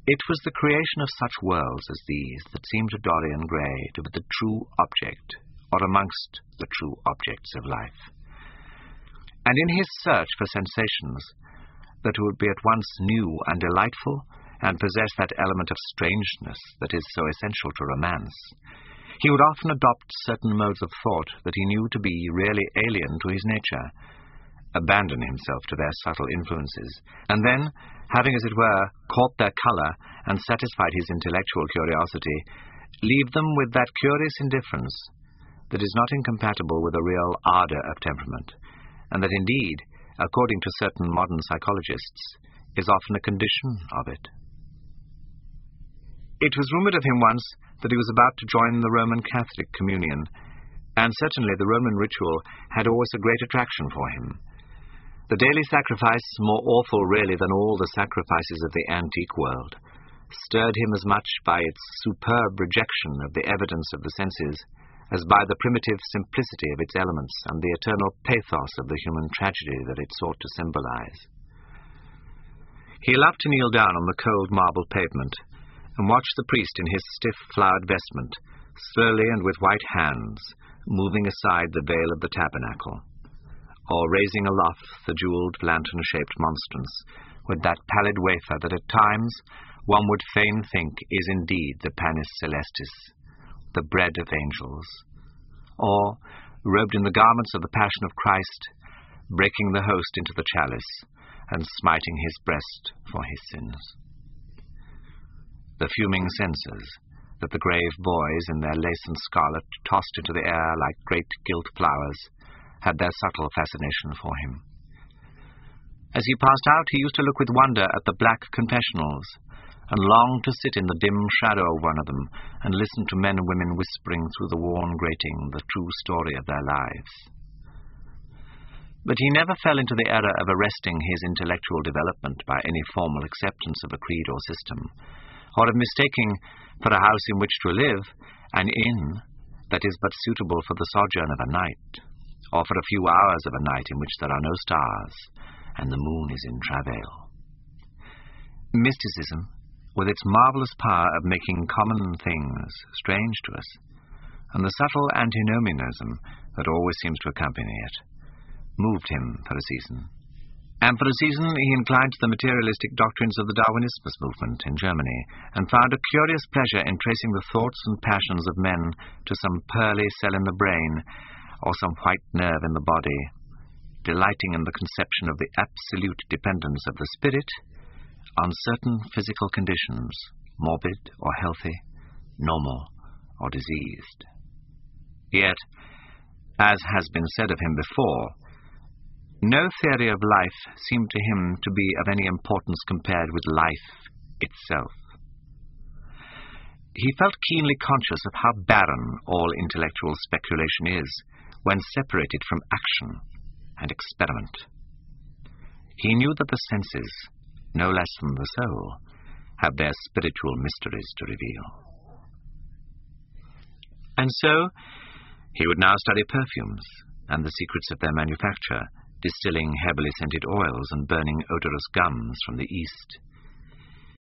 It was the creation of such worlds as these that seemed to Dorian Gray to be the true object, or amongst the true objects of life. And in his search for sensations that would be at once new and delightful, and possess that element of strangeness that is so essential to romance, he would often adopt certain modes of thought that he knew to be really alien to his nature, abandon himself to their subtle influences, and then, having, as it were, caught their colour and satisfied his intellectual curiosity, leave them with that curious indifference that is not incompatible with a real ardour of temperament, and that indeed, according to certain modern psychologists, is often a condition of it. It was rumoured of him once that he was about to join the Roman Catholic communion, and certainly the Roman ritual had always a great attraction for him. The daily sacrifice, more awful really than all the sacrifices of the antique world, stirred him as much by its superb rejection of the evidence of the senses as by the primitive simplicity of its elements and the eternal pathos of the human tragedy that it sought to symbolize. He loved to kneel down on the cold marble pavement and watch the priest in his stiff flowered vestment, slowly and with white hands, moving aside the veil of the tabernacle, or raising aloft the jewelled lantern-shaped monstrance with that pallid wafer that at times one would fain think is indeed the panis celestis, the bread of angels, or, robed in the garments of the Passion of Christ, breaking the host into the chalice and smiting his breast for his sins. The fuming censers that the grave boys in their lace and scarlet tossed into the air like great gilt flowers had their subtle fascination for him. As he passed out, he used to look with wonder at the black confessionals, and longed to sit in the dim shadow of one of them and listen to men and women whispering through the worn grating the true story of their lives. But he never fell into the error of arresting his intellectual development by any formal acceptance of a creed or system, or of mistaking for a house in which to live an inn that is but suitable for the sojourn of a night, or for a few hours of a night in which there are no stars and the moon is in travail. Mysticism, with its marvellous power of making common things strange to us, and the subtle antinomianism that always seems to accompany it, moved him for a season. And for a season he inclined to the materialistic doctrines of the Darwinismus movement in Germany, and found a curious pleasure in tracing the thoughts and passions of men to some pearly cell in the brain, or some white nerve in the body, delighting in the conception of the absolute dependence of the spirit on certain physical conditions, morbid or healthy, normal or diseased. Yet, as has been said of him before, no theory of life seemed to him to be of any importance compared with life itself. He felt keenly conscious of how barren all intellectual speculation is when separated from action and experiment. He knew that the senses, no less than the soul, have their spiritual mysteries to reveal. And so, he would now study perfumes and the secrets of their manufacture, distilling heavily scented oils and burning odorous gums from the East,